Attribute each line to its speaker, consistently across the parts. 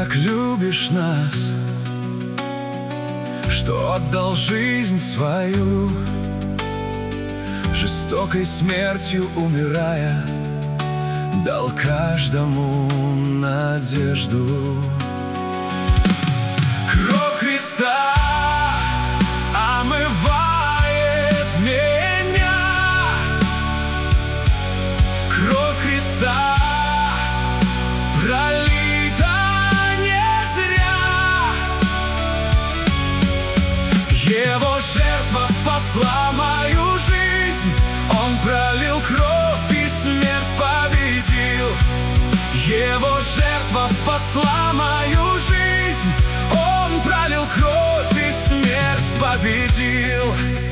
Speaker 1: так любишь нас, что отдал жизнь свою, жестокой смертью умирая, дал каждому надежду. Кровь Христа омывает меня, кровь Христа пролита не зря. Его жертва спасла мою жизнь, Он пролил кровь и смерть победил. Его жертва спасла мою жизнь, Он пролил кровь и смерть победил.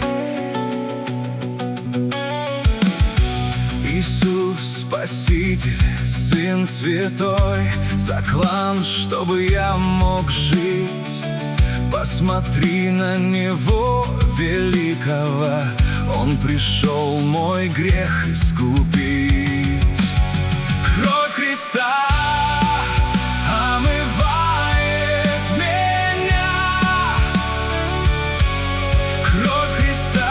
Speaker 1: Иисус Спаситель, Сын Святой, заклан, чтобы я мог жить. Посмотри на Него великого, Он пришел мой грех искупить. Кровь Христа омывает меня, кровь Христа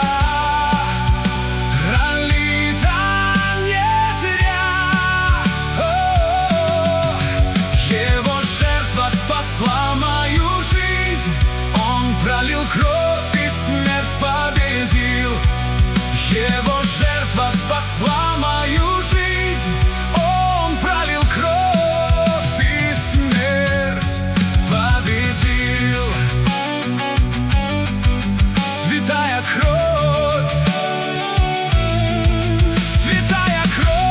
Speaker 1: пролита не зря. Его жертва спасла мою жизнь, Он пролил кровь и смерть победил. Его жертва спасла мою жизнь, Он пролил кровь и смерть победил. Святая кровь, святая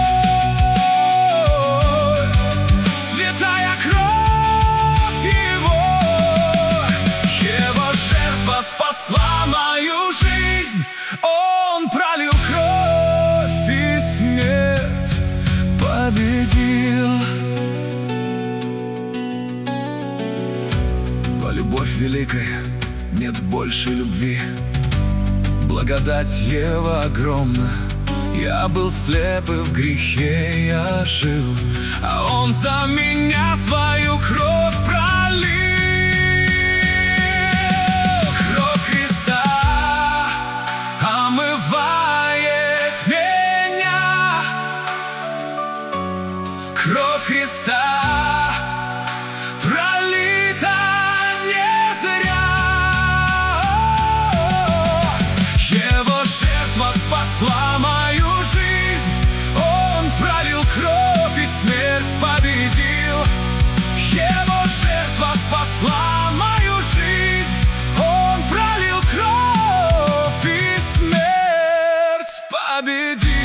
Speaker 1: кровь, святая кровь Его. Его жертва спасла мою жизнь, Он пролил кровь и смерть победил. Во любовь великая нет больше любви, благодать Его огромна. Я был слеп и в грехе я жил, а Он за меня свою кровь пролил. Кровь Христа омывает меня, кровь Христа пролита не зря. Его жертва спасла мою жизнь, Он пролил кровь и смерть победил. Его жертва спасла мою жизнь, Он пролил кровь и смерть победил.